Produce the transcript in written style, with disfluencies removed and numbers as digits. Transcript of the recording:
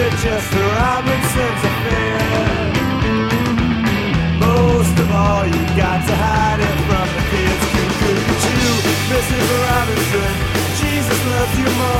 just a Robinson's affair. Most of all, you got to hide it from the kids. Cuckoo, Mrs. Robinson, Jesus loves you more